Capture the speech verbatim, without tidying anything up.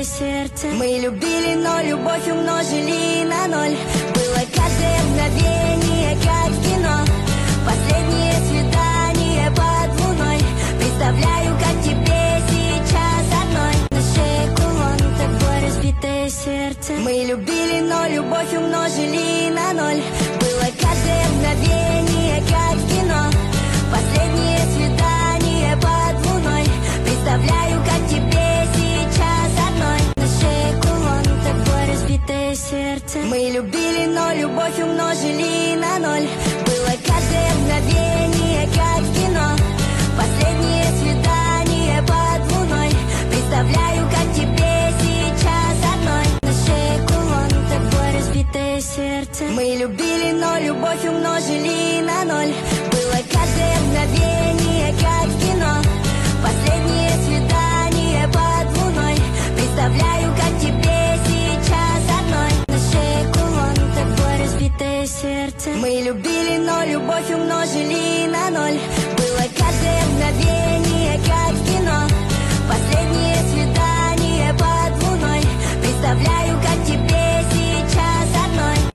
сердце. Мы любили, но любовь умножили на ноль. Было каждое мгновение, как в кино. Последнее свидание под луной. Представляю, как тебе сейчас одной. На шее кулон, такое разбитое сердце. Мы любили, но любовь умножили на ноль. Было каждое мгновение, как в кино. Последнее свидание под луной. Представляю, как тебе сейчас одной. На шее кулон, такое разбитое сердце. Мы любили, но любовь умножили на ноль. Было каждое мгновение, как в кино. Последнее свидание под луной. Представляю, как тебе сейчас одной. На шее кулон, такое разбитое сердце. Мы любили, но любовь умножили на ноль. Было каждое мгновение, как в кино. Последнее свидание под луной. Представляю, как тебе сейчас одной. На шее кулон, такое разбитое сердце. Мы любили, но любовь умножили на ноль. Было каждое мгновение.